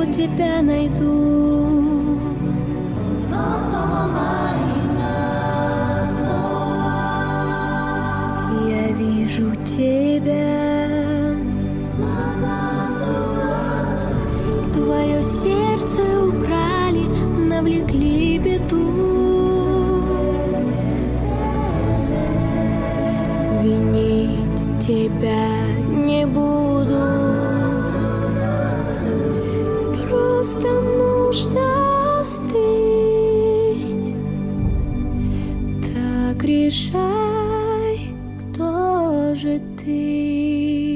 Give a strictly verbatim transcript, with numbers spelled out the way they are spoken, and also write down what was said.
тебя найду. Я вижу тебя, твое сердце убрали, навлекли беду. Винить тебя не буду, просто нужно остыть. Так решай, кто же ты.